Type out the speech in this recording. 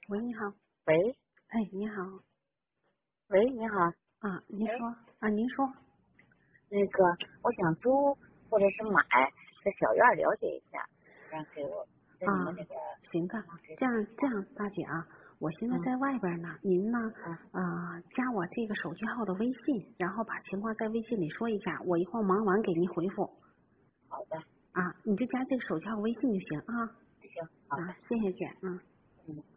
喂，你好。 喂， 哎，你好。 喂，你好， 啊，您说。啊，您说。 那个我想租或者是买个小院儿了解一下，然后给我在你们那个行的，这样，大姐啊，我现在嗯在外边呢，您呢， 嗯加我这个手机号的微信，然后把情况在微信里说一下，我一会儿忙完给您回复。 好的， 啊，你就加这个手机号微信就行啊。 行，好的， 谢谢姐。 嗯。